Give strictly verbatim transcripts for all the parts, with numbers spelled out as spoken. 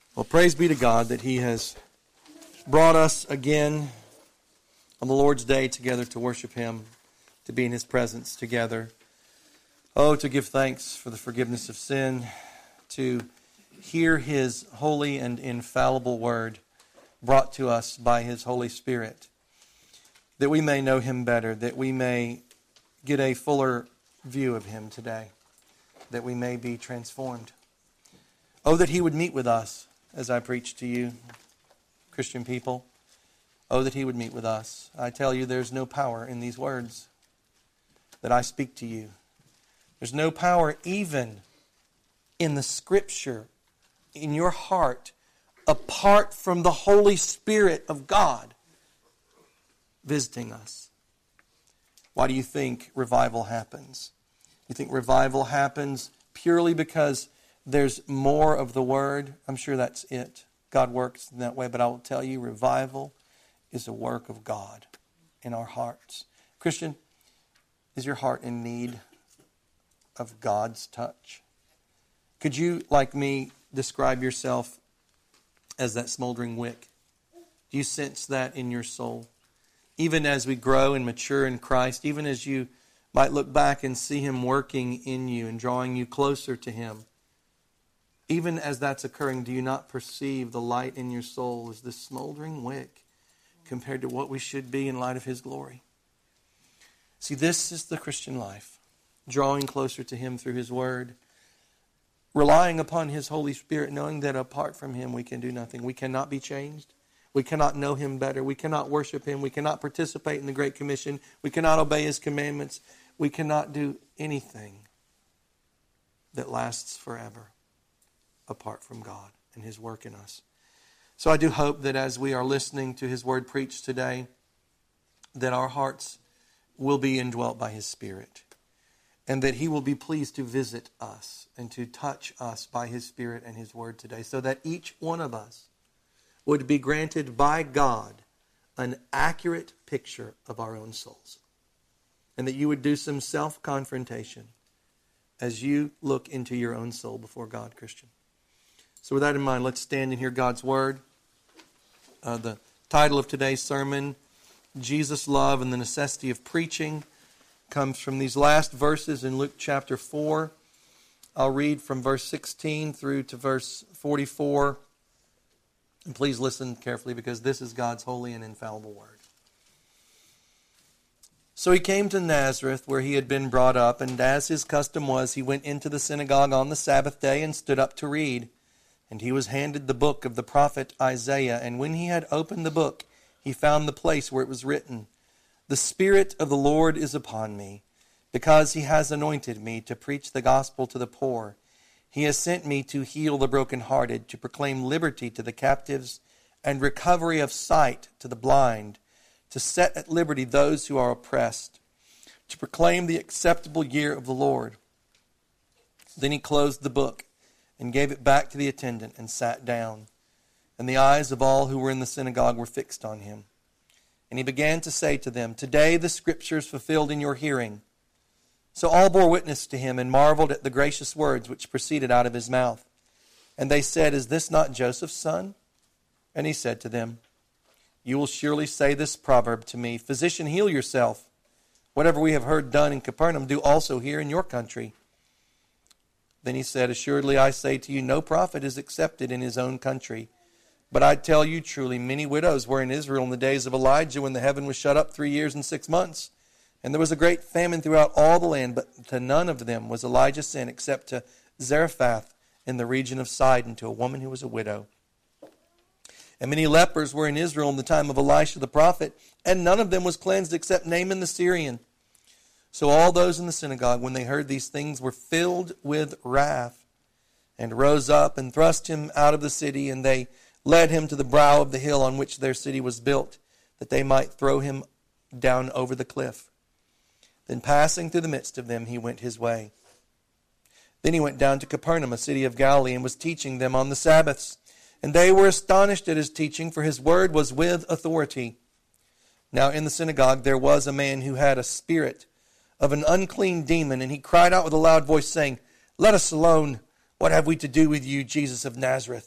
Well, praise be to God that He has brought us again on the Lord's Day together to worship Him, to be in His presence together. Oh, to give thanks for the forgiveness of sin, to hear His holy and infallible word brought to us by His Holy Spirit, that we may know Him better, that we may get a fuller view of Him today, that we may be transformed. Oh, that He would meet with us as I preach to you, Christian people. Oh, that He would meet with us. I tell you, there's no power in these words that I speak to you. There's no power even in the Scripture, in your heart, apart from the Holy Spirit of God visiting us. Why do you think revival happens? You think revival happens purely because there's more of the Word? I'm sure that's it. God works in that way, but I will tell you, revival is a work of God in our hearts. Christian, is your heart in need of God's touch? Could you, like me, describe yourself as that smoldering wick? Do you sense that in your soul? Even as we grow and mature in Christ, even as you might look back and see Him working in you and drawing you closer to Him, even as that's occurring, do you not perceive the light in your soul as this smoldering wick compared to what we should be in light of His glory? See, this is the Christian life. Drawing closer to Him through His Word. Relying upon His Holy Spirit, knowing that apart from Him we can do nothing. We cannot be changed. We cannot know Him better. We cannot worship Him. We cannot participate in the Great Commission. We cannot obey His commandments. We cannot do anything that lasts forever apart from God and His work in us. So I do hope that as we are listening to His Word preached today, that our hearts will be indwelt by His Spirit, and that He will be pleased to visit us and to touch us by His Spirit and His Word today, so that each one of us would be granted by God an accurate picture of our own souls, and that you would do some self-confrontation as you look into your own soul before God, Christian. So with that in mind, let's stand and hear God's Word. Uh, the title of today's sermon, Jesus' Love and the Necessity of Preaching, comes from these last verses in Luke chapter four. I'll read from verse sixteen through to verse forty-four. And please listen carefully, because this is God's holy and infallible Word. So he came to Nazareth, where he had been brought up, and as his custom was, he went into the synagogue on the Sabbath day and stood up to read. And he was handed the book of the prophet Isaiah. And when he had opened the book, he found the place where it was written, "The Spirit of the Lord is upon me, because He has anointed me to preach the gospel to the poor. He has sent me to heal the brokenhearted, to proclaim liberty to the captives, and recovery of sight to the blind, to set at liberty those who are oppressed, to proclaim the acceptable year of the Lord." Then he closed the book and gave it back to the attendant and sat down. And the eyes of all who were in the synagogue were fixed on him. And he began to say to them, "Today the Scripture is fulfilled in your hearing." So all bore witness to him and marveled at the gracious words which proceeded out of his mouth. And they said, "Is this not Joseph's son?" And he said to them, "You will surely say this proverb to me, 'Physician, heal yourself. Whatever we have heard done in Capernaum, do also here in your country.'" Then he said, "Assuredly I say to you, no prophet is accepted in his own country. But I tell you truly, many widows were in Israel in the days of Elijah, when the heaven was shut up three years and six months. And there was a great famine throughout all the land, but to none of them was Elijah sent, except to Zarephath in the region of Sidon, to a woman who was a widow. And many lepers were in Israel in the time of Elisha the prophet, and none of them was cleansed except Naaman the Syrian. So all those in the synagogue, when they heard these things, were filled with wrath, and rose up and thrust him out of the city, and they led him to the brow of the hill on which their city was built, that they might throw him down over the cliff. Then passing through the midst of them, he went his way. Then he went down to Capernaum, a city of Galilee, and was teaching them on the Sabbaths. And they were astonished at his teaching, for his word was with authority. Now in the synagogue there was a man who had a spirit of an unclean demon, and he cried out with a loud voice, saying, "Let us alone. What have we to do with you, Jesus of Nazareth?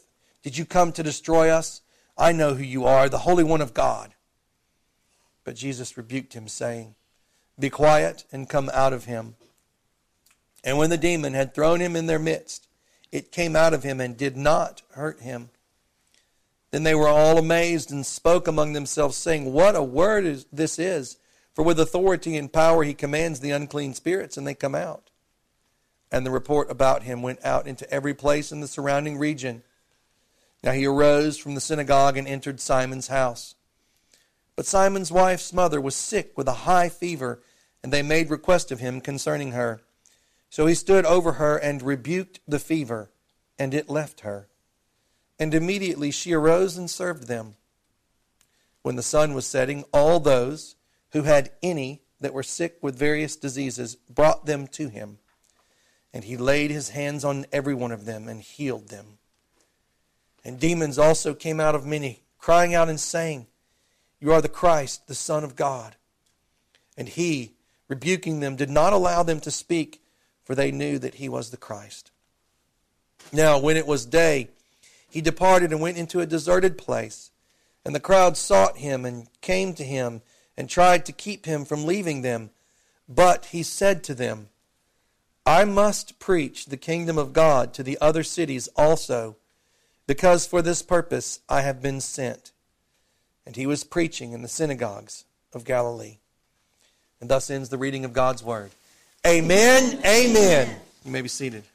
Did you come to destroy us? I know who you are, the Holy One of God. But Jesus rebuked him, saying, Be quiet and come out of him. And when the demon had thrown him in their midst, it came out of him and did not hurt him. Then they were all amazed and spoke among themselves, saying, What a word is, this is! For with authority and power he commands the unclean spirits, and they come out. And the report about him went out into every place in the surrounding region. Now he arose from the synagogue and entered Simon's house. But Simon's wife's mother was sick with a high fever, and they made request of him concerning her. So he stood over her and rebuked the fever, and it left her. And immediately she arose and served them. When the sun was setting, all those who had any that were sick with various diseases brought them to him. And he laid his hands on every one of them and healed them. And demons also came out of many, crying out and saying, You are the Christ, the Son of God. And he, rebuking them, did not allow them to speak, for they knew that he was the Christ. Now, when it was day, he departed and went into a deserted place. And the crowd sought him and came to him and tried to keep him from leaving them. But he said to them, I must preach the kingdom of God to the other cities also, because for this purpose I have been sent. And he was preaching in the synagogues of Galilee. And thus ends the reading of God's word. Amen, amen. You may be seated.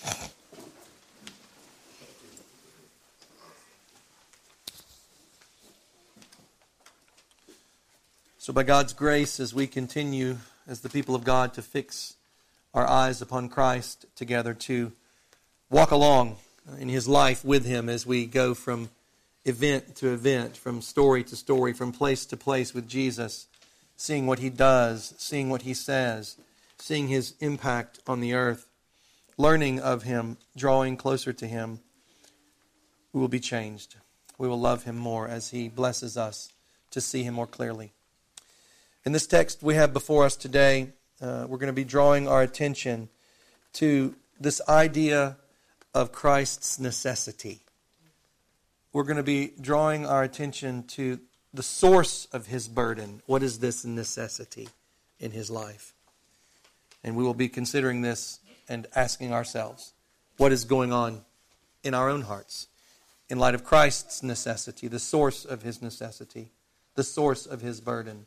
So by God's grace, as we continue as the people of God to fix our eyes upon Christ together, to walk along in his life with him as we go from event to event, from story to story, from place to place with Jesus, seeing what he does, seeing what he says, seeing his impact on the earth, learning of him, drawing closer to him, we will be changed. We will love him more as he blesses us to see him more clearly. In this text we have before us today, uh, we're going to be drawing our attention to this idea of Christ's necessity. We're going to be drawing our attention to the source of his burden. What is this necessity in his life? And we will be considering this and asking ourselves, what is going on in our own hearts in light of Christ's necessity, the source of his necessity, the source of his burden?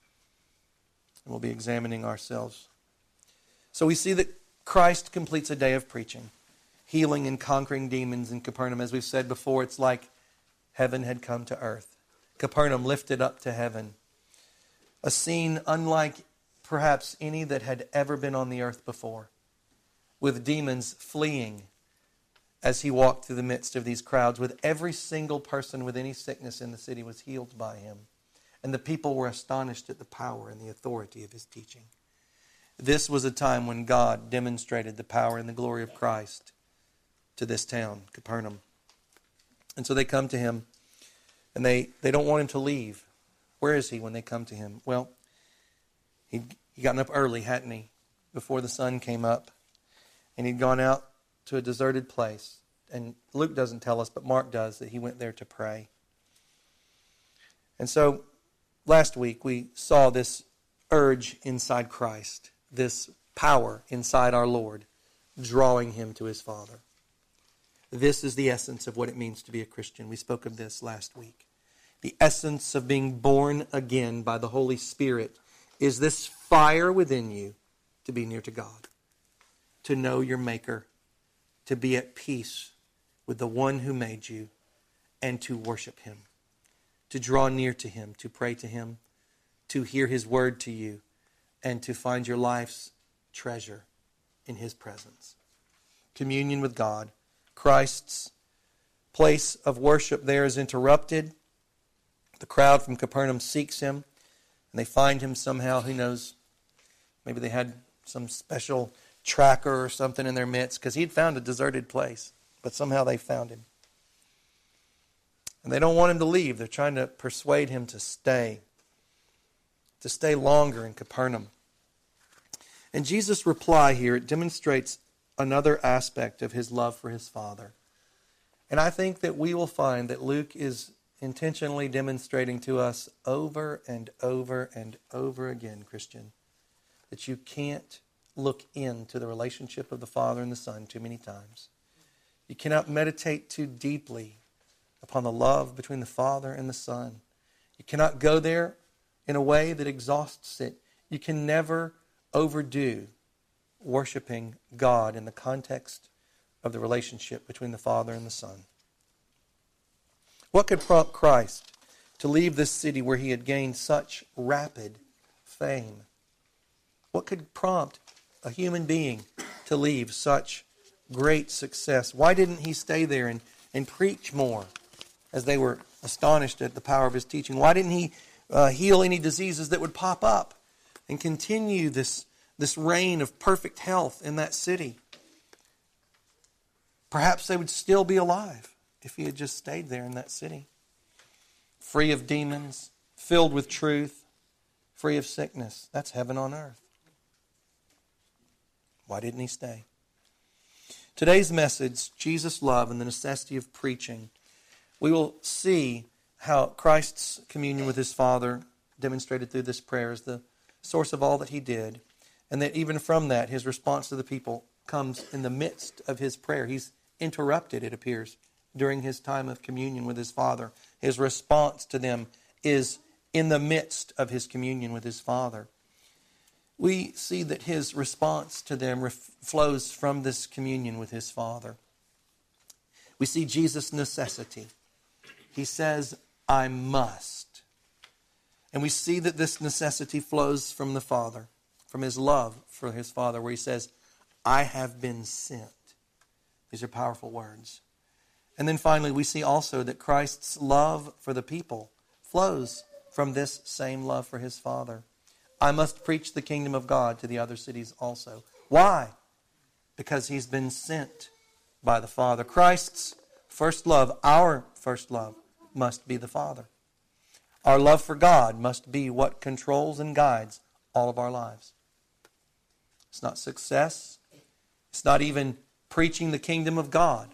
And we'll be examining ourselves. So we see that Christ completes a day of preaching, healing and conquering demons in Capernaum. As we've said before, it's like heaven had come to earth. Capernaum lifted up to heaven. A scene unlike perhaps any that had ever been on the earth before, with demons fleeing as he walked through the midst of these crowds, with every single person with any sickness in the city was healed by him. And the people were astonished at the power and the authority of his teaching. This was a time when God demonstrated the power and the glory of Christ to this town, Capernaum. And so they come to him, and they, they don't want him to leave. Where is he when they come to him? Well, he'd, he'd gotten up early, hadn't he, before the sun came up. And he'd gone out to a deserted place. And Luke doesn't tell us, but Mark does, that he went there to pray. And so last week we saw this urge inside Christ, this power inside our Lord, drawing him to his Father. This is the essence of what it means to be a Christian. We spoke of this last week. The essence of being born again by the Holy Spirit is this fire within you to be near to God, to know your Maker, to be at peace with the one who made you, and to worship him, to draw near to him, to pray to him, to hear his word to you, and to find your life's treasure in his presence. Communion with God. Christ's place of worship there is interrupted. The crowd from Capernaum seeks him, and they find him somehow. Who knows? Maybe they had some special tracker or something in their midst, because he'd found a deserted place, but somehow they found him. And they don't want him to leave. They're trying to persuade him to stay, to stay longer in Capernaum. And Jesus' reply here, it demonstrates another aspect of his love for his Father. And I think that we will find that Luke is intentionally demonstrating to us over and over and over again, Christian, that you can't look into the relationship of the Father and the Son too many times. You cannot meditate too deeply upon the love between the Father and the Son. You cannot go there in a way that exhausts it. You can never overdo worshiping God in the context of the relationship between the Father and the Son. What could prompt Christ to leave this city where he had gained such rapid fame? What could prompt a human being to leave such great success? Why didn't he stay there and, and preach more as they were astonished at the power of his teaching? Why didn't he uh, heal any diseases that would pop up and continue this, this reign of perfect health in that city? Perhaps they would still be alive if he had just stayed there in that city. Free of demons, filled with truth, free of sickness. That's heaven on earth. Why didn't he stay? Today's message, Jesus' love and the necessity of preaching, we will see how Christ's communion with his Father, demonstrated through this prayer, is the source of all that he did. And that even from that, his response to the people comes in the midst of his prayer. He's interrupted, it appears, during his time of communion with his Father. His response to them is in the midst of his communion with his Father. We see that his response to them ref- flows from this communion with his Father. We see Jesus' necessity. He says, I must. And we see that this necessity flows from the Father, from his love for his Father, where he says, I have been sent. These are powerful words. And then finally, we see also that Christ's love for the people flows from this same love for his Father. I must preach the kingdom of God to the other cities also. Why? Because he's been sent by the Father. Christ's first love, our first love, must be the Father. Our love for God must be what controls and guides all of our lives. It's not success. It's not even preaching the kingdom of God.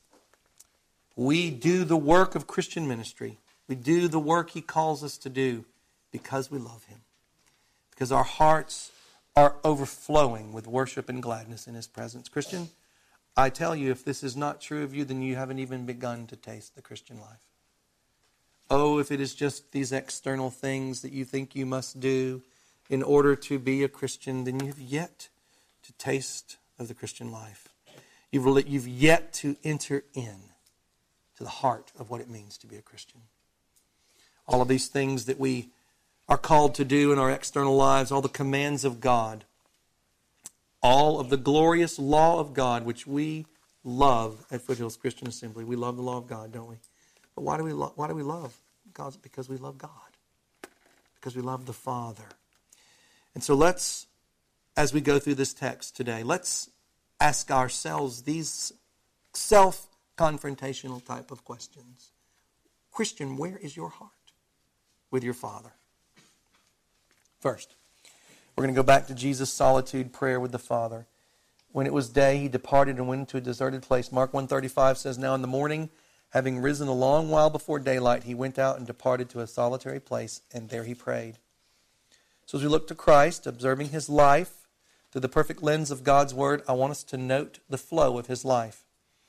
We do the work of Christian ministry. We do the work he calls us to do because we love him. Because our hearts are overflowing with worship and gladness in his presence. Christian, I tell you, if this is not true of you, then you haven't even begun to taste the Christian life. Oh, if it is just these external things that you think you must do in order to be a Christian, then you've yet to taste of the Christian life. You've, you've yet to enter in to the heart of what it means to be a Christian. All of these things that we are called to do in our external lives, all the commands of God, all of the glorious law of God, which we love at Foothills Christian Assembly. We love the law of God, don't we? But why do we lo- why do we love God? Because we love God. Because we love the Father. And so let's, as we go through this text today, let's ask ourselves these self-confrontational type of questions. Christian, where is your heart with your Father? First, we're going to go back to Jesus' solitude prayer with the Father. When it was day, he departed and went into a deserted place. Mark one thirty-five says, Now in the morning, having risen a long while before daylight, he went out and departed to a solitary place, and there he prayed. So as we look to Christ, observing his life through the perfect lens of God's Word, I want us to note the flow of his life.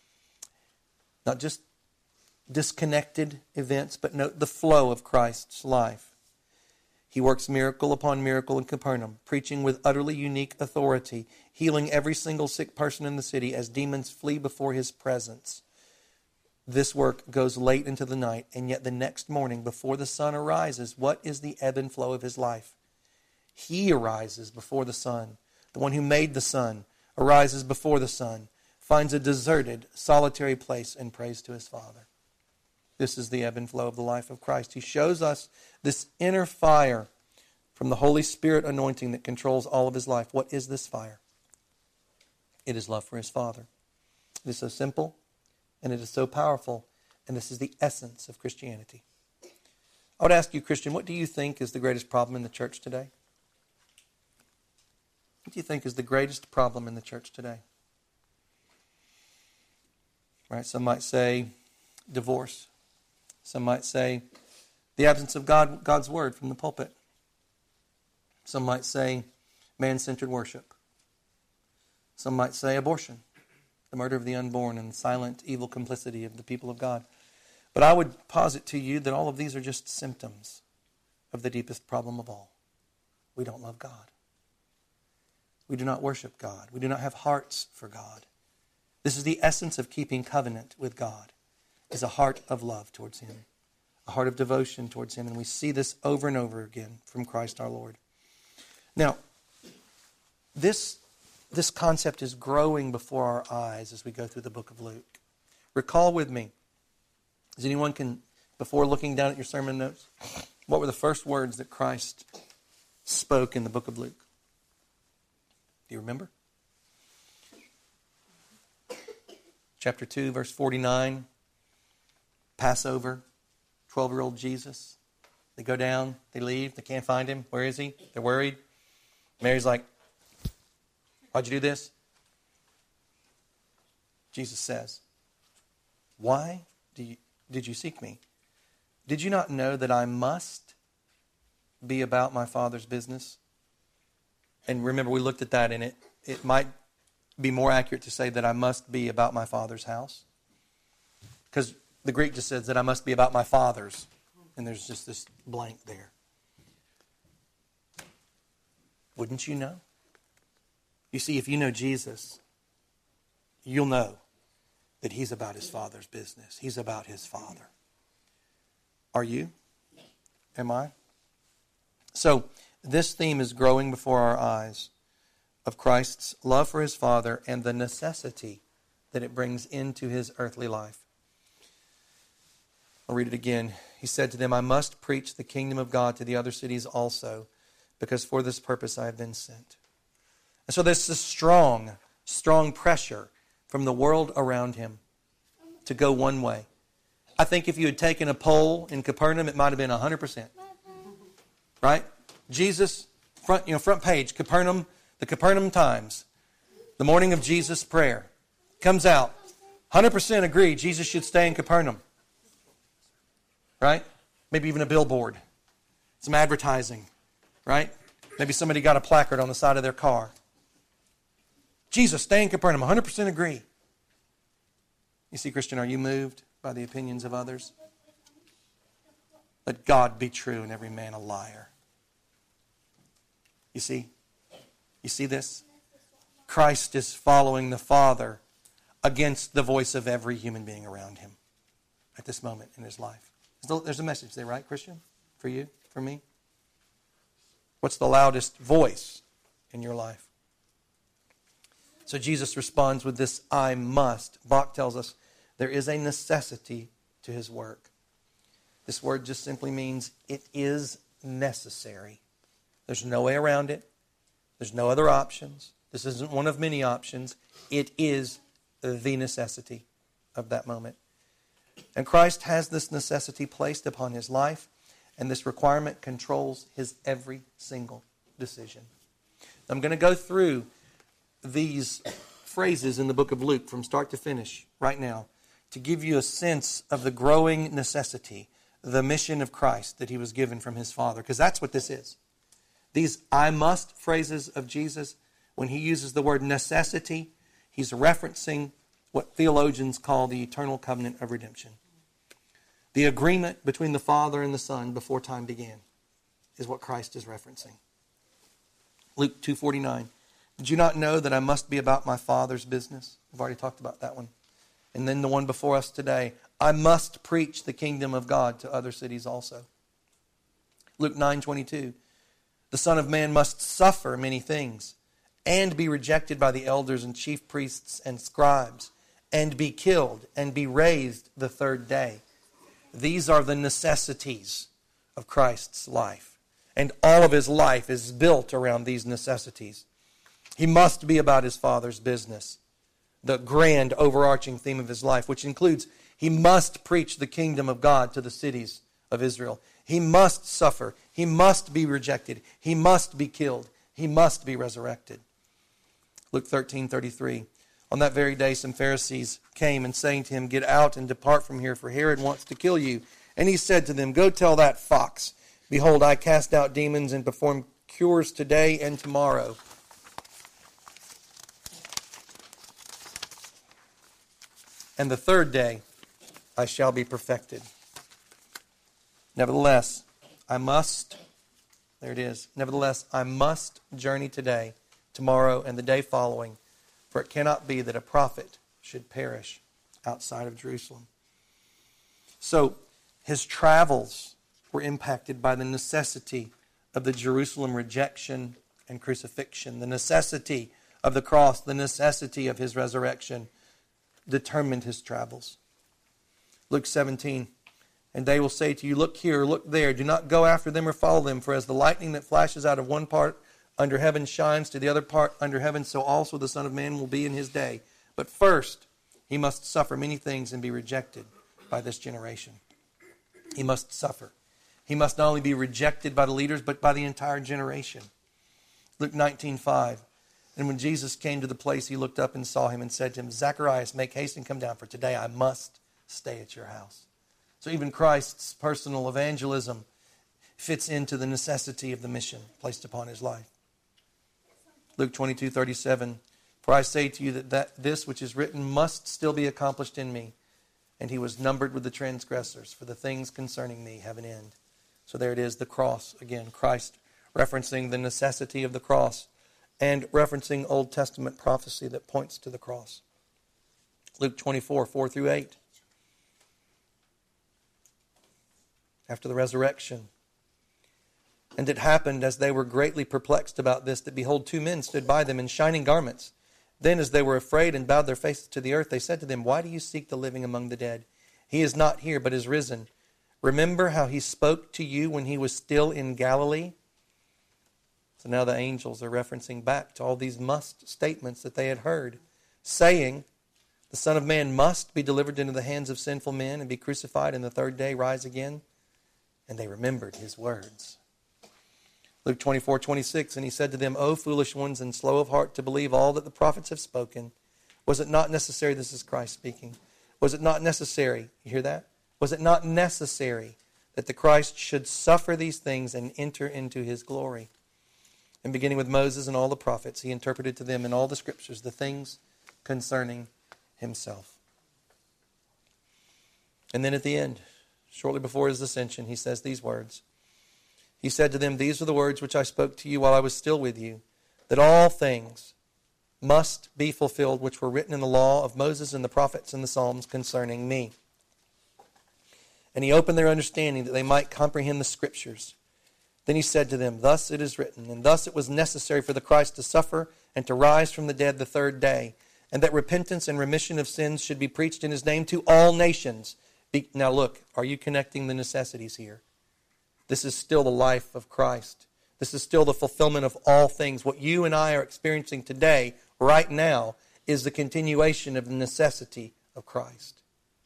Not just disconnected events, but note the flow of Christ's life. He works miracle upon miracle in Capernaum, preaching with utterly unique authority, healing every single sick person in the city as demons flee before his presence. This work goes late into the night, and yet the next morning, before the sun arises, what is the ebb and flow of his life? He arises before the sun. The one who made the sun arises before the sun, finds a deserted, solitary place, and prays to his Father. This is the ebb and flow of the life of Christ. He shows us this inner fire from the Holy Spirit anointing that controls all of his life. What is this fire? It is love for his Father. It is so simple, and it is so powerful, and this is the essence of Christianity. I would ask you, Christian, what do you think is the greatest problem in the church today? What do you think is the greatest problem in the church today? Right? Some might say divorce. Some might say the absence of God, God's word from the pulpit. Some might say man-centered worship. Some might say abortion, the murder of the unborn and the silent evil complicity of the people of God. But I would posit to you that all of these are just symptoms of the deepest problem of all. We don't love God. We do not worship God. We do not have hearts for God. This is the essence of keeping covenant with God, is a heart of love towards Him, a heart of devotion towards Him. And we see this over and over again from Christ our Lord. Now, this, this concept is growing before our eyes as we go through the book of Luke. Recall with me, as anyone can, before looking down at your sermon notes, what were the first words that Christ spoke in the book of Luke? Do you remember? Chapter two, verse forty-nine. Passover, twelve-year-old Jesus. They go down, they leave, they can't find Him. Where is He? They're worried. Mary's like, why'd you do this? Jesus says, why do you, did you seek me? Did you not know that I must be about my Father's business? And remember, we looked at that, and it, it might be more accurate to say that I must be about my Father's house. Because the Greek just says that I must be about my Father's. And there's just this blank there. Wouldn't you know? You see, if you know Jesus, you'll know that He's about His Father's business. He's about His Father. Are you? Am I? So, this theme is growing before our eyes of Christ's love for His Father and the necessity that it brings into His earthly life. I'll read it again. He said to them, I must preach the kingdom of God to the other cities also, because for this purpose I have been sent. And so there's this strong, strong pressure from the world around Him to go one way. I think if you had taken a poll in Capernaum, it might have been one hundred percent. Right? Jesus, front, you know, front page, Capernaum, the Capernaum Times, the morning of Jesus' prayer, comes out. one hundred percent agree Jesus should stay in Capernaum. Right? Maybe even a billboard. Some advertising. Right? Maybe somebody got a placard on the side of their car. Jesus, stay in Capernaum. one hundred percent agree. You see, Christian, are you moved by the opinions of others? Let God be true and every man a liar. You see? You see this? Christ is following the Father against the voice of every human being around Him at this moment in His life. There's a message there, right, Christian? For you? For me? What's the loudest voice in your life? So Jesus responds with this, I must. Bach tells us there is a necessity to His work. This word just simply means it is necessary. There's no way around it. There's no other options. This isn't one of many options. It is the necessity of that moment. And Christ has this necessity placed upon His life, and this requirement controls His every single decision. I'm going to go through these phrases in the book of Luke from start to finish right now to give you a sense of the growing necessity, the mission of Christ that He was given from His Father, because that's what this is. These I must phrases of Jesus, when He uses the word necessity, He's referencing what theologians call the eternal covenant of redemption. The agreement between the Father and the Son before time began is what Christ is referencing. Luke two forty-nine. Did you not know that I must be about my Father's business? We've already talked about that one. And then the one before us today. I must preach the kingdom of God to other cities also. Luke nine twenty-two. The Son of Man must suffer many things and be rejected by the elders and chief priests and scribes and be killed and be raised the third day. These are the necessities of Christ's life. And all of His life is built around these necessities. He must be about His Father's business. The grand overarching theme of His life, which includes He must preach the kingdom of God to the cities of Israel. He must suffer. He must be rejected. He must be killed. He must be resurrected. Luke thirteen thirty-three. On that very day, some Pharisees came and saying to him, "Get out and depart from here, for Herod wants to kill you." And he said to them, "Go tell that fox, behold, I cast out demons and perform cures today and tomorrow. And the third day I shall be perfected. Nevertheless, I must," there it is, "nevertheless, I must journey today, tomorrow, and the day following, for it cannot be that a prophet should perish outside of Jerusalem." So, his travels were impacted by the necessity of the Jerusalem rejection and crucifixion. The necessity of the cross, the necessity of his resurrection determined his travels. Luke seventeen, "And they will say to you, look here, look there. Do not go after them or follow them. For as the lightning that flashes out of one part under heaven shines to the other part under heaven, so also the Son of Man will be in his day. But first, he must suffer many things and be rejected by this generation." He must suffer. He must not only be rejected by the leaders, but by the entire generation. Luke nineteen five, "And when Jesus came to the place, he looked up and saw him and said to him, Zacharias, make haste and come down, for today I must stay at your house." So even Christ's personal evangelism fits into the necessity of the mission placed upon his life. Luke twenty-two thirty-seven, "For I say to you that, that this which is written must still be accomplished in me. And he was numbered with the transgressors, for the things concerning me have an end." So there it is, the cross. Again, Christ referencing the necessity of the cross and referencing Old Testament prophecy that points to the cross. Luke twenty-four, four through eight. After the resurrection, "And it happened, as they were greatly perplexed about this, that behold, two men stood by them in shining garments. Then as they were afraid and bowed their faces to the earth, they said to them, Why do you seek the living among the dead? He is not here, but is risen. Remember how he spoke to you when he was still in Galilee?" So now the angels are referencing back to all these must statements that they had heard, saying, "The Son of Man must be delivered into the hands of sinful men and be crucified, and the third day rise again." And they remembered his words. Luke twenty-four twenty-six, "And he said to them, O foolish ones and slow of heart to believe all that the prophets have spoken. Was it not necessary," this is Christ speaking, "was it not necessary," you hear that? "Was it not necessary that the Christ should suffer these things and enter into his glory?" And beginning with Moses and all the prophets, he interpreted to them in all the scriptures the things concerning himself. And then at the end, shortly before his ascension, he says these words. He said to them, "These are the words which I spoke to you while I was still with you, that all things must be fulfilled which were written in the law of Moses and the prophets and the Psalms concerning me." And he opened their understanding that they might comprehend the scriptures. Then he said to them, "Thus it is written, and thus it was necessary for the Christ to suffer and to rise from the dead the third day, and that repentance and remission of sins should be preached in his name to all nations." Be- now look, are you connecting the necessities here? This is still the life of Christ. This is still the fulfillment of all things. What you and I are experiencing today, right now, is the continuation of the necessity of Christ.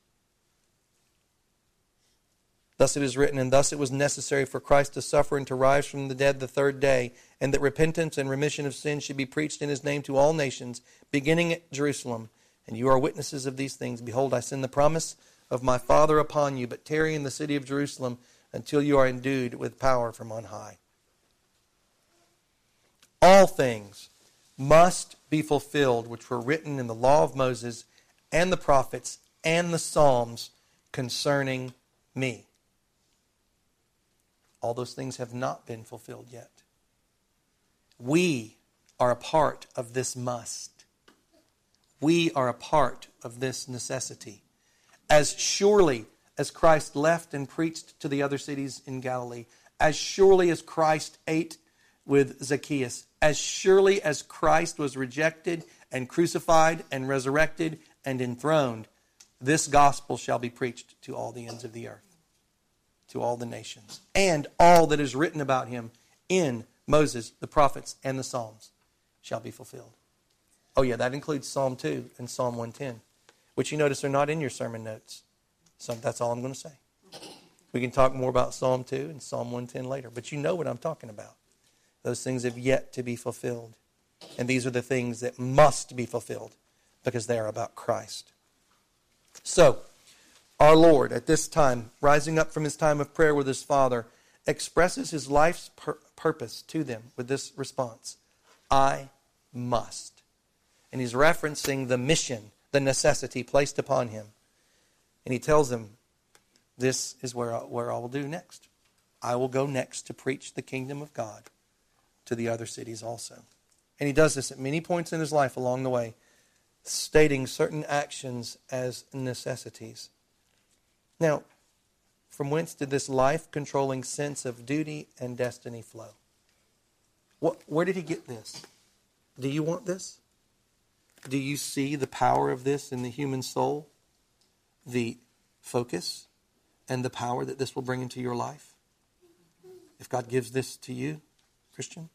Thus it is written, and thus it was necessary for Christ to suffer and to rise from the dead the third day, and that repentance and remission of sins should be preached in his name to all nations, beginning at Jerusalem. And you are witnesses of these things. Behold, I send the promise of my Father upon you, but tarry in the city of Jerusalem until you are endued with power from on high. All things must be fulfilled which were written in the law of Moses and the prophets and the Psalms concerning me. All those things have not been fulfilled yet. We are a part of this must. We are a part of this necessity. As surely as Christ left and preached to the other cities in Galilee, as surely as Christ ate with Zacchaeus, as surely as Christ was rejected and crucified and resurrected and enthroned, this gospel shall be preached to all the ends of the earth, to all the nations, and all that is written about him in Moses, the prophets, and the Psalms shall be fulfilled. Oh yeah, that includes Psalm two and Psalm one ten, which you notice are not in your sermon notes. So that's all I'm going to say. We can talk more about Psalm two and Psalm one ten later, but you know what I'm talking about. Those things have yet to be fulfilled. And these are the things that must be fulfilled because they are about Christ. So, our Lord, at this time, rising up from his time of prayer with his Father, expresses his life's pur- purpose to them with this response: I must. And he's referencing the mission, the necessity placed upon him. And he tells them, this is where I, where I will do next. I will go next to preach the kingdom of God to the other cities also. And he does this at many points in his life along the way, stating certain actions as necessities. Now, from whence did this life-controlling sense of duty and destiny flow? What, where did he get this? Do you want this? Do you see the power of this in the human soul? The focus and the power that this will bring into your life? If God gives this to you, Christian?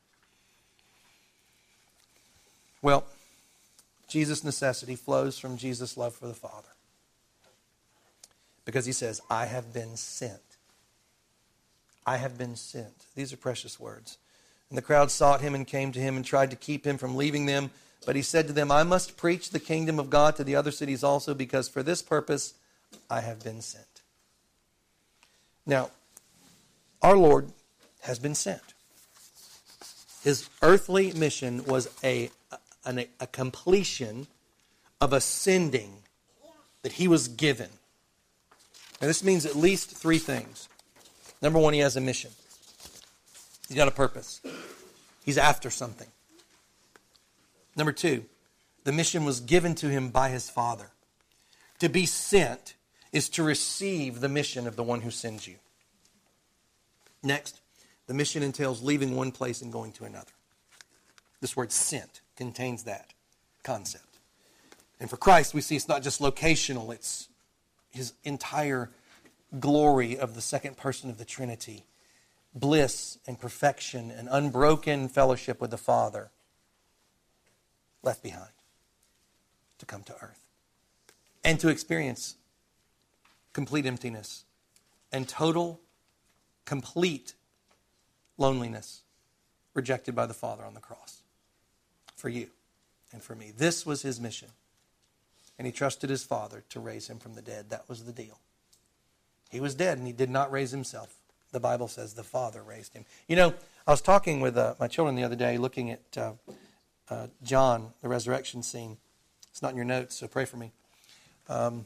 Well, Jesus' necessity flows from Jesus' love for the Father. Because he says, I have been sent. I have been sent. These are precious words. And the crowd sought him and came to him and tried to keep him from leaving them. But he said to them, I must preach the kingdom of God to the other cities also, because for this purpose I have been sent. Now, our Lord has been sent. His earthly mission was a, a, a completion of a sending that he was given. Now, this means at least three things. Number one, he has a mission. He's got a purpose. He's after something. Number two, the mission was given to him by his Father. To be sent is to receive the mission of the one who sends you. Next, the mission entails leaving one place and going to another. This word sent contains that concept. And for Christ, we see it's not just locational, it's his entire glory of the second person of the Trinity. Bliss and perfection and unbroken fellowship with the Father left behind to come to earth. And to experience complete emptiness and total, complete loneliness, rejected by the Father on the cross. For you and for me. This was his mission. And he trusted his Father to raise him from the dead. That was the deal. He was dead and he did not raise himself. The Bible says the Father raised him. You know, I was talking with uh, my children the other day, looking at uh, uh, John, the resurrection scene. It's not in your notes, so pray for me. Um,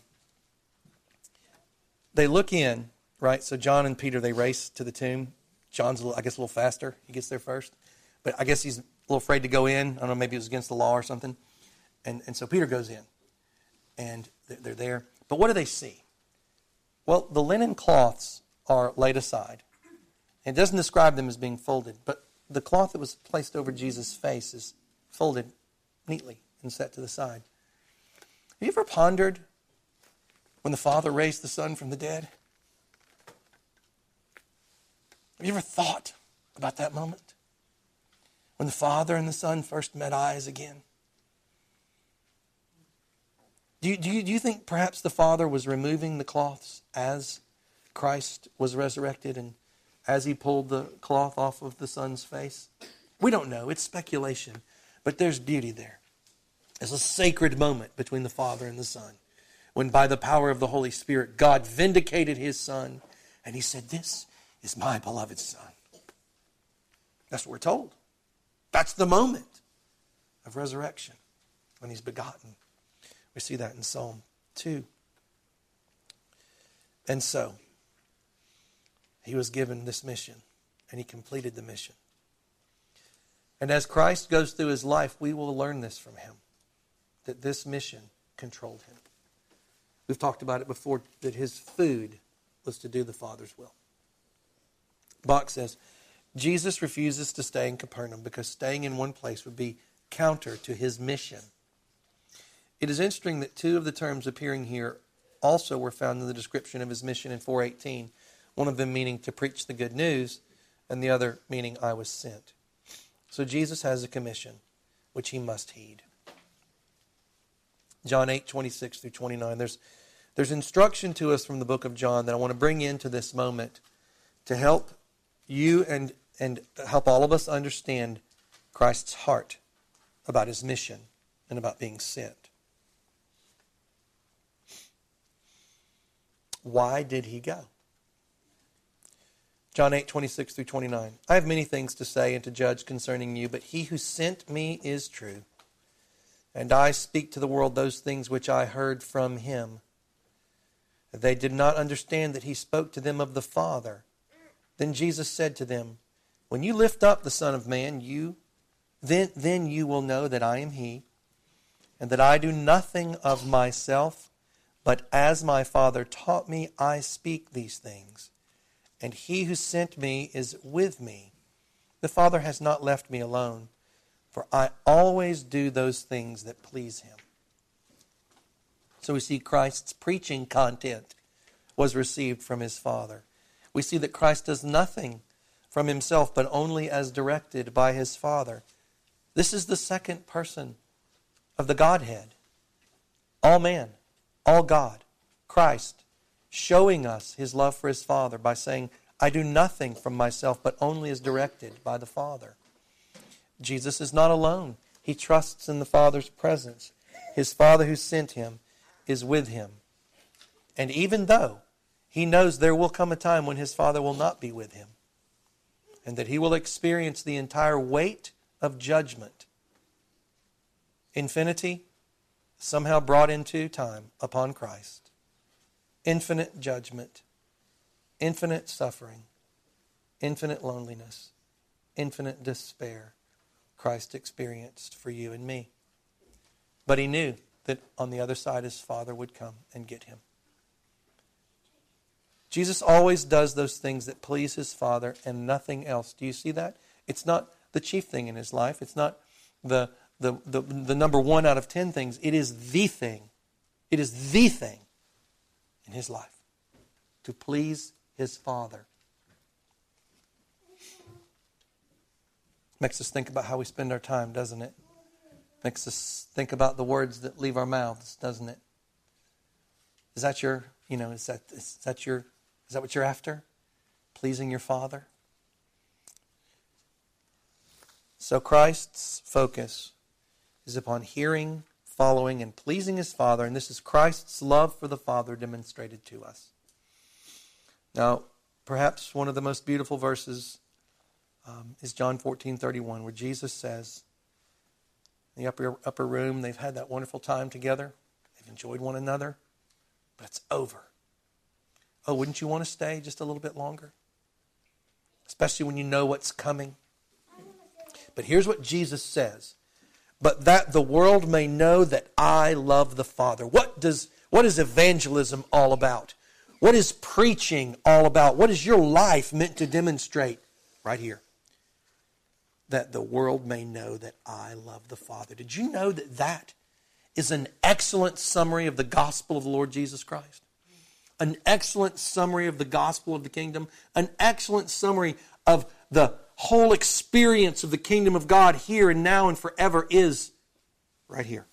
they look in, right? So John and Peter, they race to the tomb. John's, a little, I guess, a little faster. He gets there first. But I guess he's a little afraid to go in. I don't know, maybe it was against the law or something. And, and so Peter goes in. And they're there. But what do they see? Well, the linen cloths are laid aside. It doesn't describe them as being folded, but the cloth that was placed over Jesus' face is folded neatly and set to the side. Have you ever pondered when the Father raised the Son from the dead? Have you ever thought about that moment? When the Father and the Son first met eyes again? Do you, do you, do you think perhaps the Father was removing the cloths as Christ was resurrected and as he pulled the cloth off of the Son's face? We don't know. It's speculation. But there's beauty there. It's a sacred moment between the Father and the Son, when by the power of the Holy Spirit, God vindicated his Son, and he said, this is my beloved Son. That's what we're told. That's the moment of resurrection, when he's begotten. We see that in Psalm two. And so, he was given this mission, and he completed the mission. And as Christ goes through his life, we will learn this from him, that this mission controlled him. We've talked about it before, that his food was to do the Father's will. Bach says, Jesus refuses to stay in Capernaum because staying in one place would be counter to his mission. It is interesting that two of the terms appearing here also were found in the description of his mission in four eighteen. One of them meaning to preach the good news, and the other meaning I was sent. So Jesus has a commission, which he must heed. John eight, twenty-six through twenty-nine. There's, there's instruction to us from the book of John that I want to bring into this moment to help you and, and help all of us understand Christ's heart about his mission and about being sent. Why did he go? John eight, twenty-six through twenty-nine. I have many things to say and to judge concerning you, but he who sent me is true. And I speak to the world those things which I heard from him. They did not understand that he spoke to them of the Father. Then Jesus said to them, when you lift up the Son of Man, you then, then you will know that I am he, and that I do nothing of myself, but as my Father taught me, I speak these things. And he who sent me is with me. The Father has not left me alone, for I always do those things that please him. So we see Christ's preaching content was received from his Father. We see that Christ does nothing from himself, but only as directed by his Father. This is the second person of the Godhead. All man, all God, Christ, showing us his love for his Father by saying, I do nothing from myself, but only as directed by the Father. Jesus is not alone. He trusts in the Father's presence. His Father who sent him is with him. And even though he knows there will come a time when his Father will not be with him, and that he will experience the entire weight of judgment, infinity somehow brought into time upon Christ. Infinite judgment, infinite suffering, infinite loneliness, infinite despair Christ experienced for you and me. But he knew that on the other side his Father would come and get him. Jesus always does those things that please his Father and nothing else. Do you see that? It's not the chief thing in his life. It's not the, the, the, the number one out of ten things. It is the thing. It is the thing in his life to please his Father. Makes us think about how we spend our time, doesn't it? Makes us think about the words that leave our mouths, doesn't it? Is that your, you know, is that is that your Is that what you're after? Pleasing your Father? So Christ's focus is upon hearing, following, and pleasing his Father, and this is Christ's love for the Father demonstrated to us. Now, perhaps one of the most beautiful verses um, is John fourteen thirty-one, where Jesus says, in the upper, upper room, they've had that wonderful time together. They've enjoyed one another, but it's over. Oh, wouldn't you want to stay just a little bit longer? Especially when you know what's coming. But here's what Jesus says. But that the world may know that I love the Father. What does, what is evangelism all about? What is preaching all about? What is your life meant to demonstrate? Right here. That the world may know that I love the Father. Did you know that that is an excellent summary of the gospel of the Lord Jesus Christ? An excellent summary of the gospel of the kingdom. An excellent summary of the whole experience of the kingdom of God here and now and forever is right here.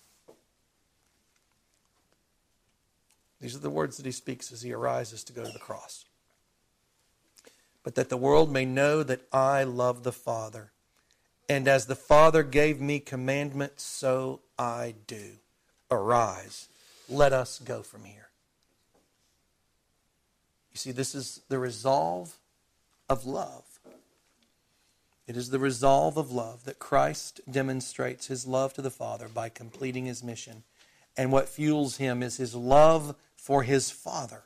These are the words that he speaks as he arises to go to the cross. But that the world may know that I love the Father. And as the Father gave me commandment, so I do. Arise, let us go from here. You see, this is the resolve of love. It is the resolve of love that Christ demonstrates his love to the Father by completing his mission. And what fuels him is his love for his Father.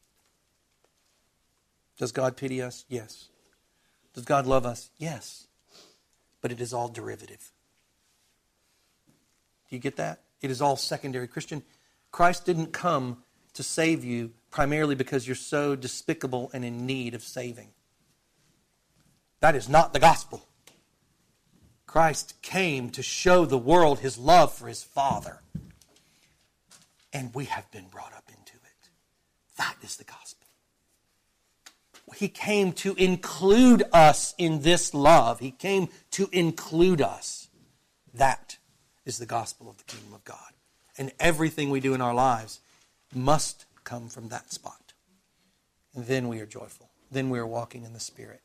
Does God pity us? Yes. Does God love us? Yes. But it is all derivative. Do you get that? It is all secondary. Christian, Christ didn't come to save you primarily because you're so despicable and in need of saving. That is not the gospel. Christ came to show the world his love for his Father. And we have been brought up into it. That is the gospel. He came to include us in this love. He came to include us. That is the gospel of the kingdom of God. And everything we do in our lives must come from that spot. And then we are joyful. Then we are walking in the Spirit.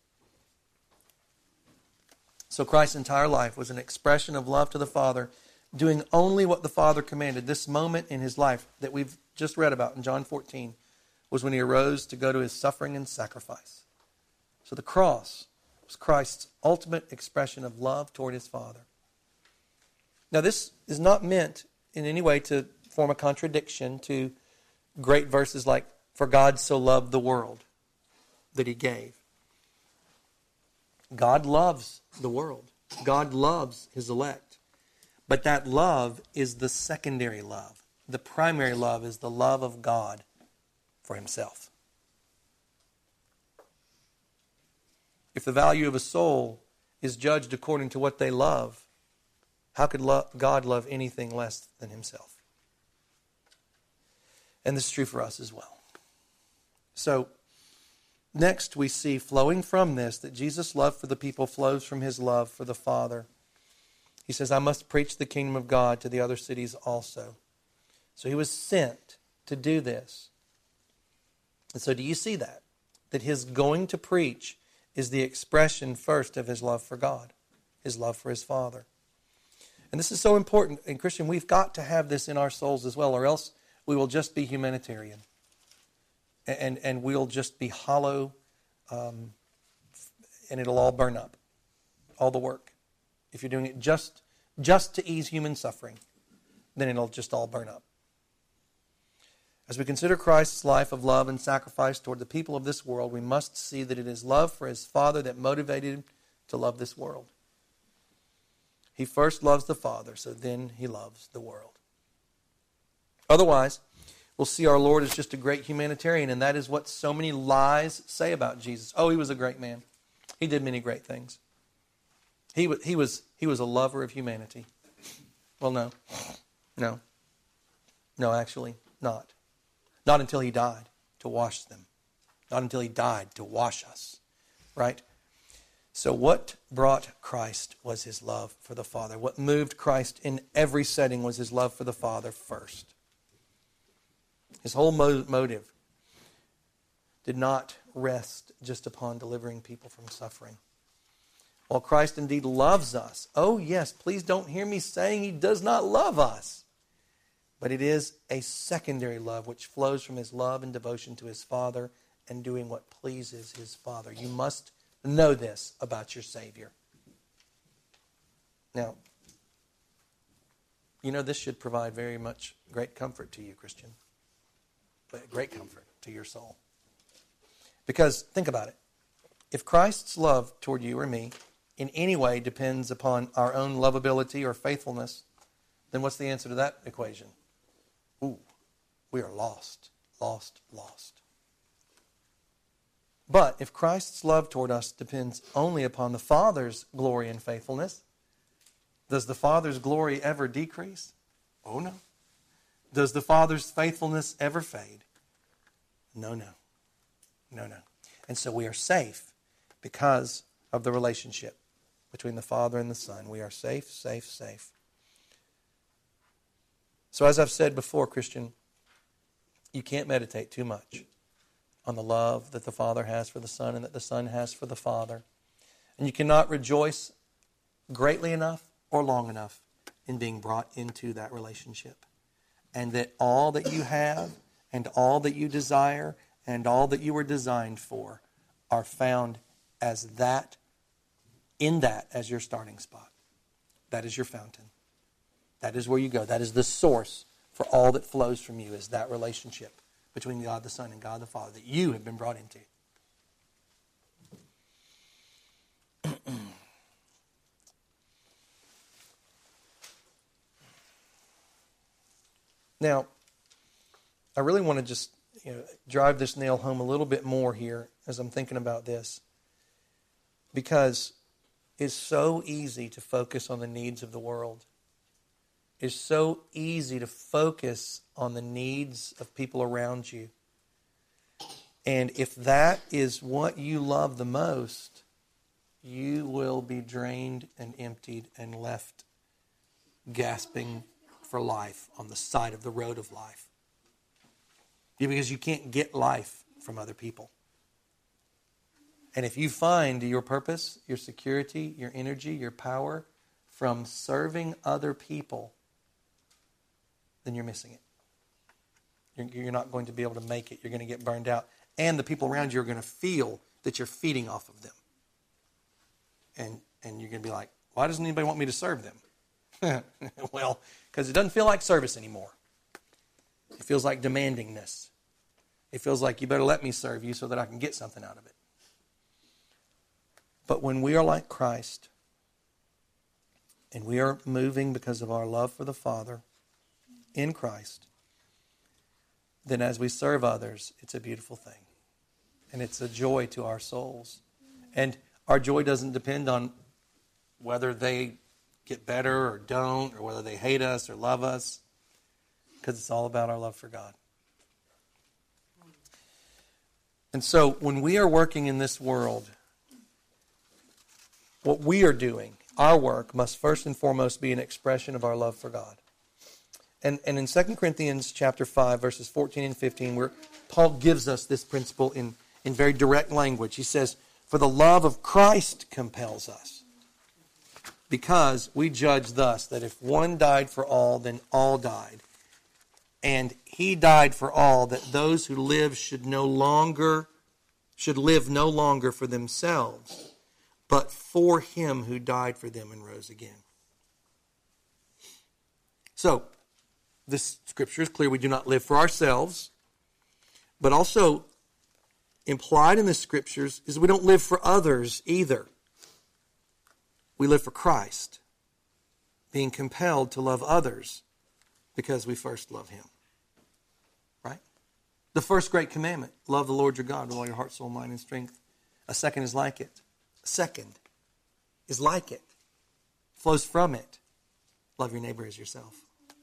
So Christ's entire life was an expression of love to the Father, doing only what the Father commanded. This moment in his life that we've just read about in John fourteen was when he arose to go to his suffering and sacrifice. So the cross was Christ's ultimate expression of love toward his Father. Now this is not meant in any way to form a contradiction to great verses like, "For God so loved the world that he gave." God loves the world. God loves his elect. But that love is the secondary love. The primary love is the love of God for himself. If the value of a soul is judged according to what they love, how could lo- God love anything less than himself? And this is true for us as well. So, next we see flowing from this that Jesus' love for the people flows from his love for the Father. He says, "I must preach the kingdom of God to the other cities also." So he was sent to do this. And so do you see that? That his going to preach is the expression first of his love for God, his love for his Father. And this is so important. And Christian, we've got to have this in our souls as well, or else we will just be humanitarian. And, and we'll just be hollow, um, and it'll all burn up. All the work. If you're doing it just, just to ease human suffering, then it'll just all burn up. As we consider Christ's life of love and sacrifice toward the people of this world, we must see that it is love for his Father that motivated him to love this world. He first loves the Father, so then he loves the world. Otherwise, we'll see our Lord as just a great humanitarian, and that is what so many lies say about Jesus. Oh, he was a great man. He did many great things. He was, he was, he was a lover of humanity. Well, no. No. No, actually, not. Not until he died to wash them. Not until he died to wash us. Right? So what brought Christ was his love for the Father. What moved Christ in every setting was his love for the Father first. His whole mo- motive did not rest just upon delivering people from suffering. While Christ indeed loves us, oh yes, please don't hear me saying he does not love us. But it is a secondary love which flows from his love and devotion to his Father and doing what pleases his Father. You must know this about your Savior. Now, you know this should provide very much great comfort to you, Christian. Great comfort to your soul. Because, think about it. If Christ's love toward you or me in any way depends upon our own lovability or faithfulness, then what's the answer to that equation? Ooh, we are lost, lost, lost. But if Christ's love toward us depends only upon the Father's glory and faithfulness, does the Father's glory ever decrease? Oh no. Does the Father's faithfulness ever fade? No, no. No, no. And so we are safe because of the relationship between the Father and the Son. We are safe, safe, safe. So as I've said before, Christian, you can't meditate too much on the love that the Father has for the Son and that the Son has for the Father. And you cannot rejoice greatly enough or long enough in being brought into that relationship. And that all that you have and all that you desire and all that you were designed for are found as that, in that as your starting spot. That is your fountain. That is where you go. That is the source for all that flows from you, is that relationship between God the Son and God the Father that you have been brought into. Now, I really want to just you know, drive this nail home a little bit more here as I'm thinking about this, because it's so easy to focus on the needs of the world. It's so easy to focus on the needs of people around you. And if that is what you love the most, you will be drained and emptied and left gasping for life on the side of the road of life. Because you can't get life from other people. And if you find your purpose, your security, your energy, your power from serving other people, then you're missing it. You're, you're not going to be able to make it. You're going to get burned out. And the people around you are going to feel that you're feeding off of them. And, and you're going to be like, why doesn't anybody want me to serve them? Well, because it doesn't feel like service anymore. It feels like demandingness. It feels like you better let me serve you so that I can get something out of it. But when we are like Christ, and we are moving because of our love for the Father in Christ, then as we serve others, it's a beautiful thing. And it's a joy to our souls. And our joy doesn't depend on whether they get better or don't, or whether they hate us or love us, because it's all about our love for God. And so when we are working in this world, what we are doing, our work, must first and foremost be an expression of our love for God. And, and in Second Corinthians chapter five, verses fourteen and fifteen, where Paul gives us this principle in, in very direct language. He says, "For the love of Christ compels us, because we judge thus, that if one died for all, then all died. And he died for all, that those who live should no longer, should live no longer for themselves, but for him who died for them and rose again." So, this scripture is clear. We do not live for ourselves, but also implied in the scriptures is we don't live for others either. We live for Christ, being compelled to love others because we first love him. Right? The first great commandment, love the Lord your God with all your heart, soul, mind, and strength. A second is like it. A second is like it. Flows from it. Love your neighbor as yourself.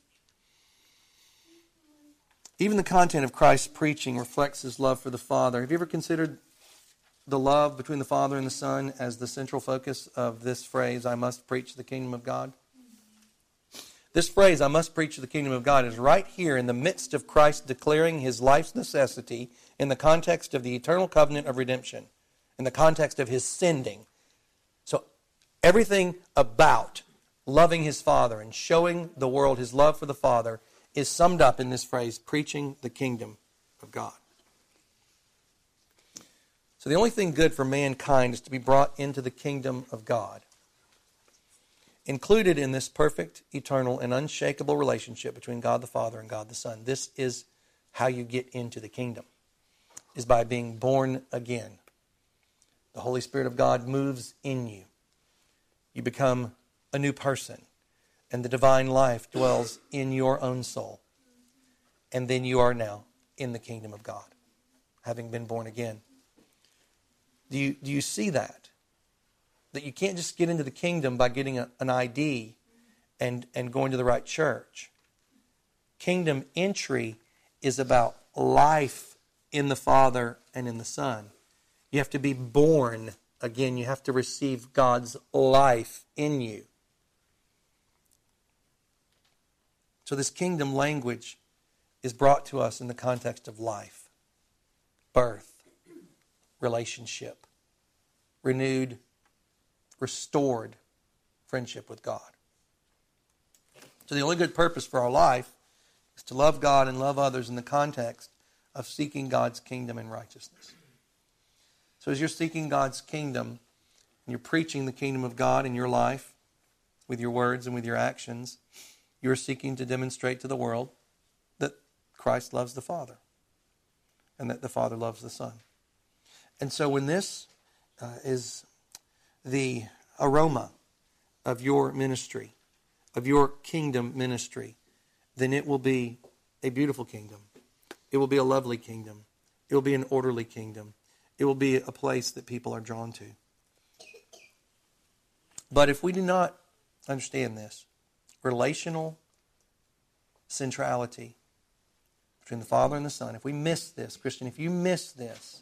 Even the content of Christ's preaching reflects his love for the Father. Have you ever considered the love between the Father and the Son as the central focus of this phrase, "I must preach the kingdom of God"? This phrase, "I must preach the kingdom of God," is right here in the midst of Christ declaring his life's necessity in the context of the eternal covenant of redemption, in the context of his sending. So everything about loving his Father and showing the world his love for the Father is summed up in this phrase, preaching the kingdom of God. So the only thing good for mankind is to be brought into the kingdom of God. Included in this perfect, eternal, and unshakable relationship between God the Father and God the Son, this is how you get into the kingdom, is by being born again. The Holy Spirit of God moves in you. You become a new person, and the divine life dwells in your own soul. And then you are now in the kingdom of God, having been born again. Do you, do you see that? That you can't just get into the kingdom by getting a, an I D and, and going to the right church. Kingdom entry is about life in the Father and in the Son. You have to be born again. You have to receive God's life in you. So this kingdom language is brought to us in the context of life, birth, relationship, renewed, restored friendship with God. So the only good purpose for our life is to love God and love others in the context of seeking God's kingdom and righteousness. So as you're seeking God's kingdom and you're preaching the kingdom of God in your life with your words and with your actions, you're seeking to demonstrate to the world that Christ loves the Father and that the Father loves the Son. And so when this uh, is the aroma of your ministry, of your kingdom ministry, then it will be a beautiful kingdom. It will be a lovely kingdom. It will be an orderly kingdom. It will be a place that people are drawn to. But if we do not understand this, relational centrality between the Father and the Son, if we miss this, Christian, if you miss this,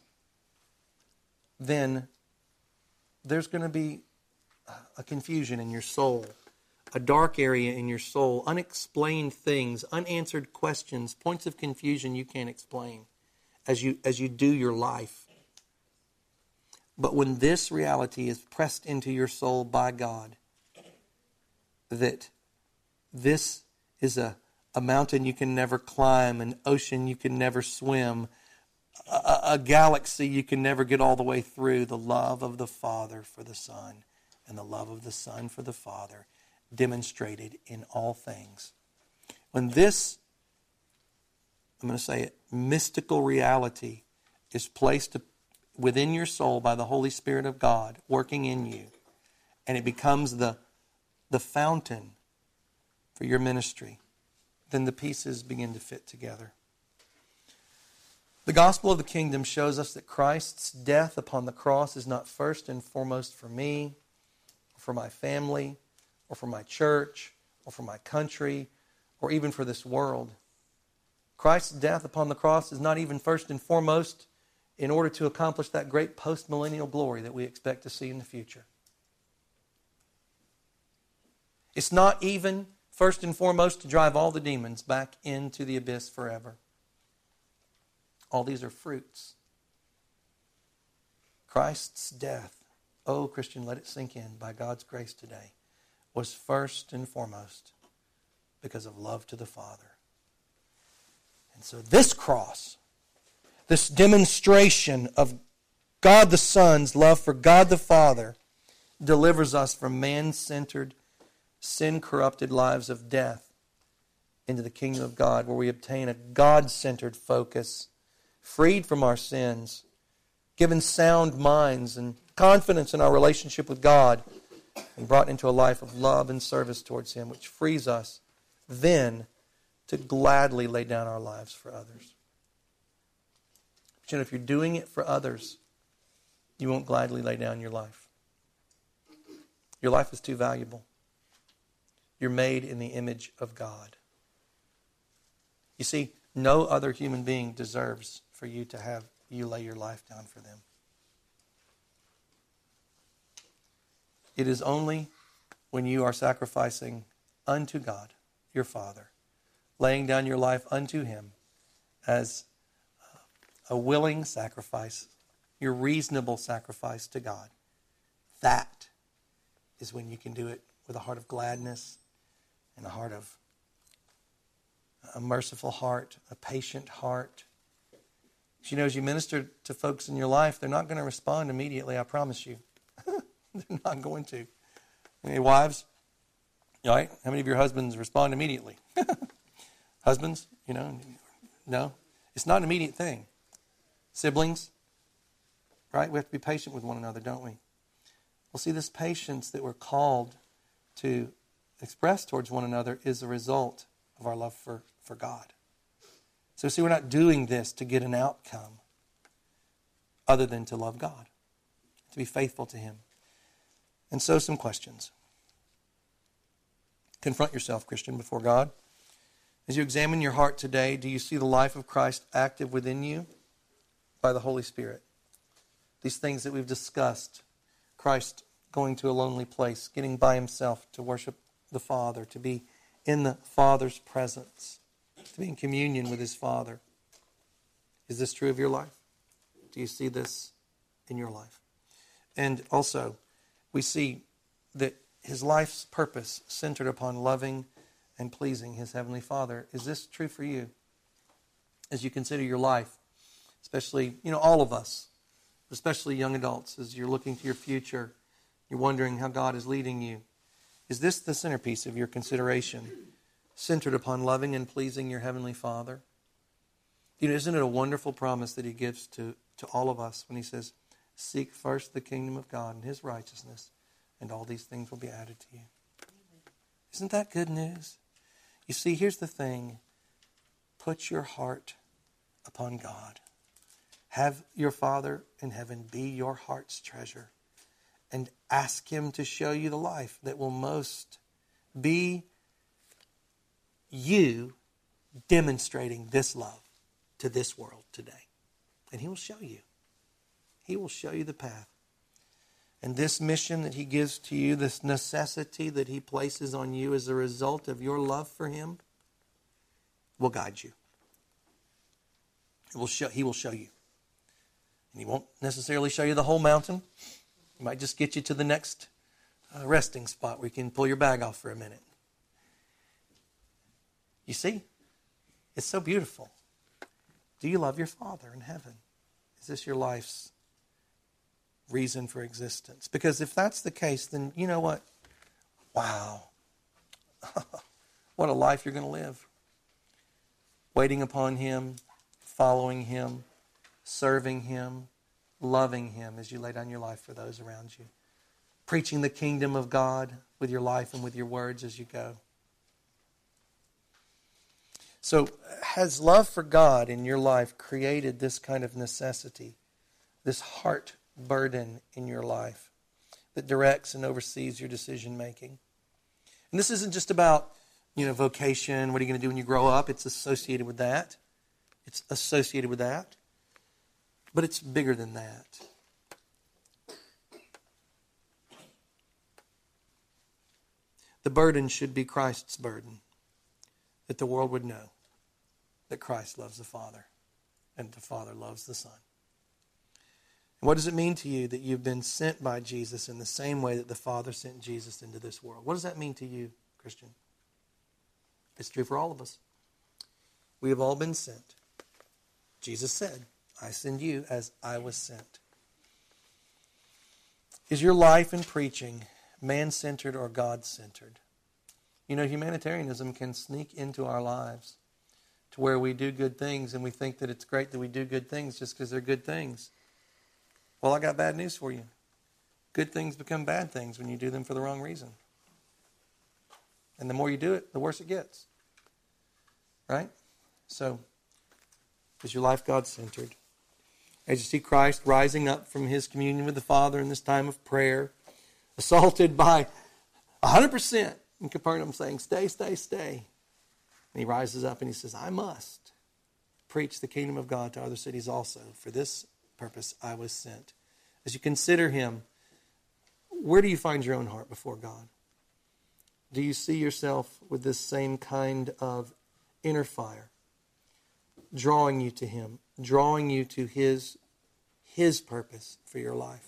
then there's going to be a confusion in your soul, a dark area in your soul, unexplained things, unanswered questions, points of confusion you can't explain as you as you do your life. But when this reality is pressed into your soul by God, that this is a, a mountain you can never climb, an ocean you can never swim, a, a galaxy you can never get all the way through. The love of the Father for the Son and the love of the Son for the Father demonstrated in all things. When this, I'm going to say it, mystical reality is placed within your soul by the Holy Spirit of God working in you, and it becomes the, the fountain for your ministry, then the pieces begin to fit together. The gospel of the kingdom shows us that Christ's death upon the cross is not first and foremost for me, or for my family, or for my church, or for my country, or even for this world. Christ's death upon the cross is not even first and foremost in order to accomplish that great post-millennial glory that we expect to see in the future. It's not even first and foremost to drive all the demons back into the abyss forever. All these are fruits. Christ's death, oh Christian, let it sink in by God's grace today, was first and foremost because of love to the Father. And so this cross, this demonstration of God the Son's love for God the Father, delivers us from man-centered, sin-corrupted lives of death into the kingdom of God, where we obtain a God-centered focus, freed from our sins, given sound minds and confidence in our relationship with God, and brought into a life of love and service towards Him, which frees us then to gladly lay down our lives for others. But you know, if you're doing it for others, you won't gladly lay down your life. Your life is too valuable. You're made in the image of God. You see, no other human being deserves for you to have you lay your life down for them. It is only when you are sacrificing unto God, your Father, laying down your life unto Him as a willing sacrifice, your reasonable sacrifice to God. That is when you can do it with a heart of gladness and a heart of a merciful heart, a patient heart. You know, as you minister to folks in your life, they're not going to respond immediately, I promise you. They're not going to. Any wives? All right? How many of your husbands respond immediately? Husbands, you know, no. It's not an immediate thing. Siblings, right? We have to be patient with one another, don't we? Well, see, this patience that we're called to express towards one another is a result of our love for, for God. So see, we're not doing this to get an outcome other than to love God, to be faithful to Him. And so some questions. Confront yourself, Christian, before God. As you examine your heart today, do you see the life of Christ active within you by the Holy Spirit? These things that we've discussed, Christ going to a lonely place, getting by Himself to worship the Father, to be in the Father's presence, to be in communion with His Father. Is this true of your life? Do you see this in your life? And also, we see that His life's purpose centered upon loving and pleasing His Heavenly Father. Is this true for you? As you consider your life, especially, you know, all of us, especially young adults, as you're looking to your future, you're wondering how God is leading you. Is this the centerpiece of your consideration, centered upon loving and pleasing your Heavenly Father? You know, isn't it a wonderful promise that He gives to, to all of us when He says, seek first the kingdom of God and His righteousness, and all these things will be added to you. Isn't that good news? You see, here's the thing. Put your heart upon God. Have your Father in heaven be your heart's treasure. And ask Him to show you the life that will most be you demonstrating this love to this world today. And He will show you. He will show you the path. And this mission that He gives to you, this necessity that He places on you as a result of your love for Him, will guide you. It will show, he will show you. And He won't necessarily show you the whole mountain. He might just get you to the next uh, resting spot where you can pull your bag off for a minute. You see? It's so beautiful. Do you love your Father in heaven? Is this your life's reason for existence? Because if that's the case, then you know what? Wow. What a life you're going to live. Waiting upon Him, following Him, serving Him, loving Him as you lay down your life for those around you. Preaching the kingdom of God with your life and with your words as you go. So, has love for God in your life created this kind of necessity, this heart burden in your life that directs and oversees your decision making? And this isn't just about, you know, vocation, what are you going to do when you grow up? It's associated with that. It's associated with that. But it's bigger than that. The burden should be Christ's burden, that the world would know that Christ loves the Father and the Father loves the Son. And what does it mean to you that you've been sent by Jesus in the same way that the Father sent Jesus into this world? What does that mean to you, Christian? It's true for all of us. We have all been sent. Jesus said, I send you as I was sent. Is your life in preaching man-centered or God-centered? You know, humanitarianism can sneak into our lives to where we do good things and we think that it's great that we do good things just because they're good things. Well, I got bad news for you. Good things become bad things when you do them for the wrong reason. And the more you do it, the worse it gets. Right? So, is your life God-centered? As you see Christ rising up from His communion with the Father in this time of prayer, assaulted by one hundred percent in Capernaum saying, stay, stay, stay. And He rises up and He says, I must preach the kingdom of God to other cities also. For this purpose I was sent. As you consider Him, where do you find your own heart before God? Do you see yourself with this same kind of inner fire, drawing you to Him, drawing you to His, His purpose for your life?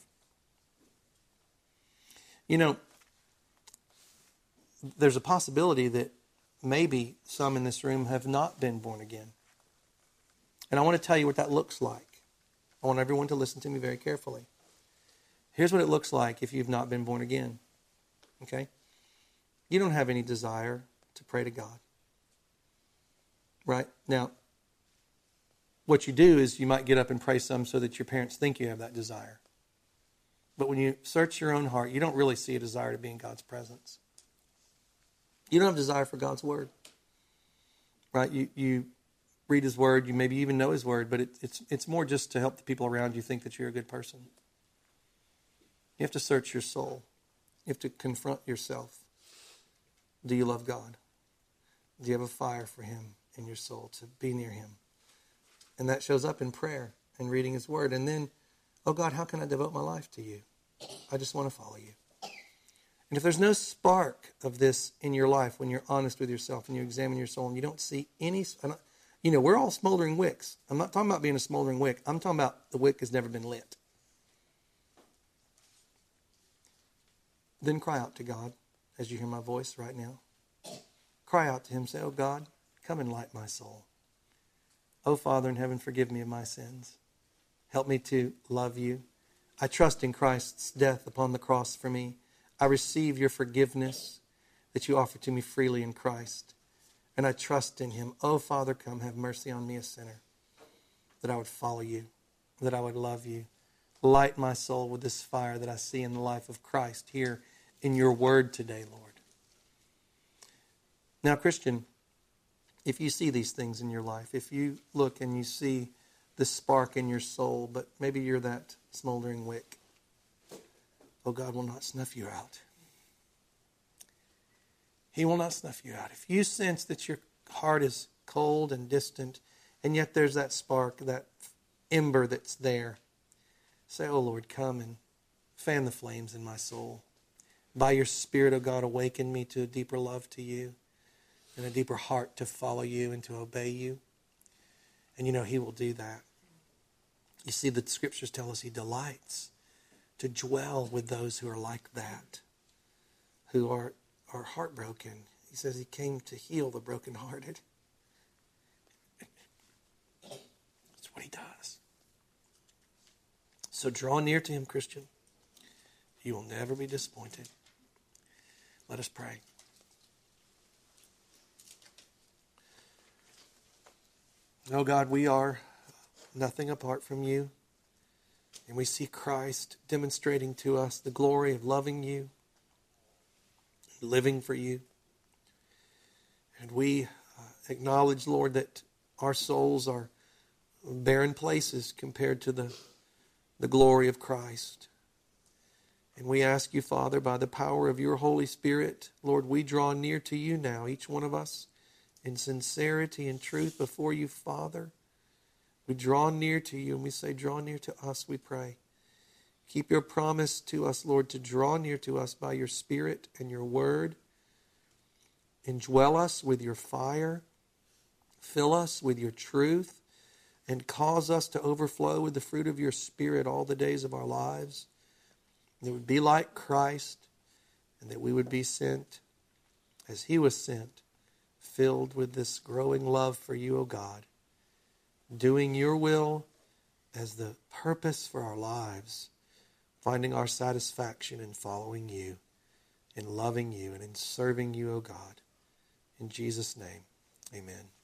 You know, there's a possibility that maybe some in this room have not been born again. And I want to tell you what that looks like. I want everyone to listen to me very carefully. Here's what it looks like if you've not been born again. Okay? You don't have any desire to pray to God. Right? Now, what you do is you might get up and pray some so that your parents think you have that desire. But when you search your own heart, you don't really see a desire to be in God's presence. You don't have a desire for God's Word. Right? You you read His Word, you maybe even know His Word, but it, it's it's more just to help the people around you think that you're a good person. You have to search your soul. You have to confront yourself. Do you love God? Do you have a fire for Him in your soul to be near Him? And that shows up in prayer and reading His Word. And then, oh God, how can I devote my life to you? I just want to follow you. And if there's no spark of this in your life when you're honest with yourself and you examine your soul and you don't see any, you know, we're all smoldering wicks. I'm not talking about being a smoldering wick. I'm talking about the wick has never been lit. Then cry out to God as you hear my voice right now. Cry out to Him. Say, oh God, come and light my soul. Oh Father in heaven, forgive me of my sins. Help me to love you. I trust in Christ's death upon the cross for me. I receive your forgiveness that you offer to me freely in Christ. And I trust in Him. Oh Father, come have mercy on me, a sinner. That I would follow you. That I would love you. Light my soul with this fire that I see in the life of Christ here in your word today, Lord. Now, Christian, if you see these things in your life, if you look and you see this spark in your soul, but maybe you're that smoldering wick, oh, God will not snuff you out. He will not snuff you out. If you sense that your heart is cold and distant, and yet there's that spark, that ember that's there, say, oh, Lord, come and fan the flames in my soul. By your Spirit, oh God, awaken me to a deeper love to you and a deeper heart to follow you and to obey you. And you know, He will do that. You see, the Scriptures tell us He delights to dwell with those who are like that, who are, are heartbroken He says he came to heal the brokenhearted. That's what he does. So draw near to him, Christian. You will never be disappointed. Let us pray. Oh God, we are nothing apart from you. And we see Christ demonstrating to us the glory of loving you, living for you. And we uh, acknowledge, Lord, that our souls are barren places compared to the, the glory of Christ. And we ask you, Father, by the power of your Holy Spirit, Lord, we draw near to you now, each one of us, in sincerity and truth before you, Father. We draw near to you and we say, draw near to us, we pray. Keep your promise to us, Lord, to draw near to us by your Spirit and your word. Indwell us with your fire. Fill us with your truth. And cause us to overflow with the fruit of your Spirit all the days of our lives. That we would be like Christ, and that we would be sent as he was sent, filled with this growing love for you, O God, doing your will as the purpose for our lives, finding our satisfaction in following you, in loving you, and in serving you, O God. In Jesus' name, amen.